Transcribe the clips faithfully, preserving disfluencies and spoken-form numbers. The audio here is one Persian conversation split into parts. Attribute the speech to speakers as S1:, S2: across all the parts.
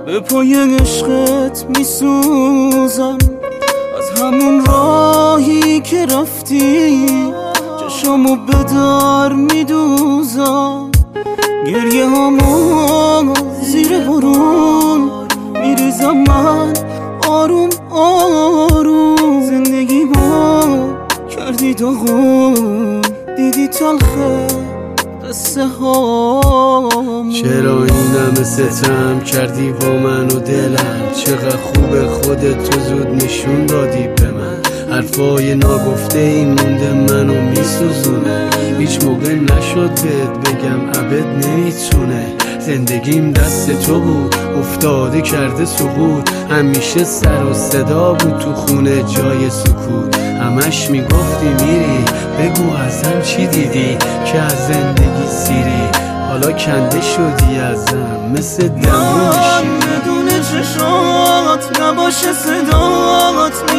S1: به پای عشقت میسوزم، از همون راهی که رفتی چشامو به در میدوزم. گریه هامو زیر بارون میریزم من آروم آروم. زندگی ما کردی داغون، دیدی تلخه قصه هامون.
S2: چرا این همه ستم کردی با من و دلم؟ چقدر خوب خودت تو زود نشون دادی به من. حرفای ناگفته این مونده منو میسوزونه. هیچ موقع نشد بهت بگم عبد نمیتونه. زندگیم دست تو بود افتاده کرده سقوط. همیشه سر و صدا بود تو خونه جای سکوت. همش میگفتی میری بگو ازم چی دیدی که از زندگی سیری. حالا کنده شدی ازم مثل دمونشی.
S1: بدون چشات نباشه صدات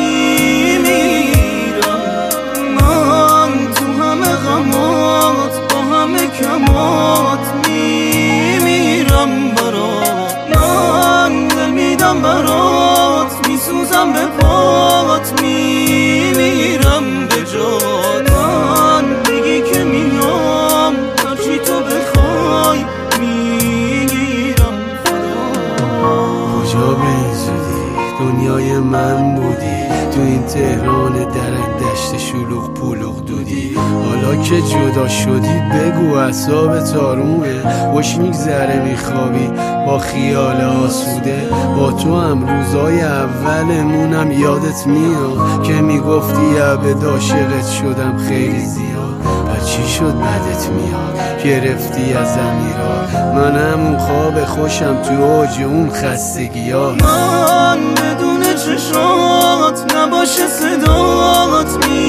S1: میمیرم من. تو همه غمات با همه کمات میمیرم برات. من دل میدم برات، میسوزم به پات، میمیرم به جات. من دیگه که میام هرچی تو بخوای میگیرم فدا.
S2: کجا به این زودی دنیای من بودی؟ تو این تهران درک دشت شلوغ پلوغ دودی. حالا که جدا شدی بگو اعصاب تارومه. خوش میگذره میخوابی با خیال آسوده. با تو هم روزای اولمونم یادت میاد که میگفتی عبد عاشقت شدم خیلی زیاد. و چی شد بدت میاد گرفتی از امیرات؟ من همون خواب خوشم تو اوج اون خستگی ها.
S1: من بدون چشات نباشه صدات می